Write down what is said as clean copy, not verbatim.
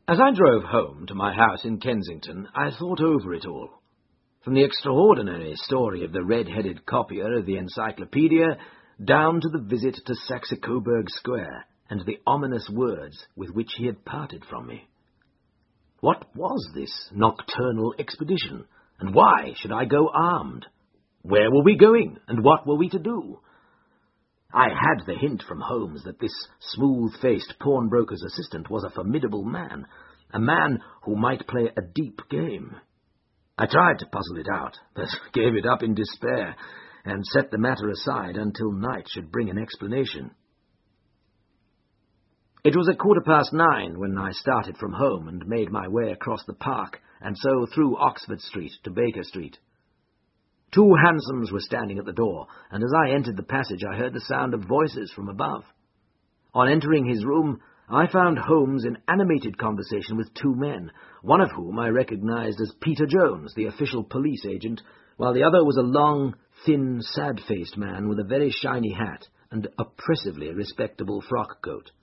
As I drove home to my house in Kensington, I thought over it all. From the extraordinary story of the red-headed copier of the encyclopedia, down to the visit to Saxe-Coburg Square, and the ominous words with which he had parted from me. What was this nocturnal expedition, and why should I go armed? Where were we going, and what were we to do? I had the hint from Holmes that this smooth-faced pawnbroker's assistant was a formidable man, a man who might play a deep game. I tried to puzzle it out, but gave it up in despair, and set the matter aside until night should bring an explanation. It was 9:15 when I started from home and made my way across the park, and so through Oxford Street to Baker Street. 2 hansoms were standing at the door, and as I entered the passage I heard the sound of voices from above. On entering his room, I found Holmes in animated conversation with 2 men, one of whom I recognized as Peter Jones, the official police agent, while the other was a long, thin, sad-faced man with a very shiny hat and oppressively respectable frock coat.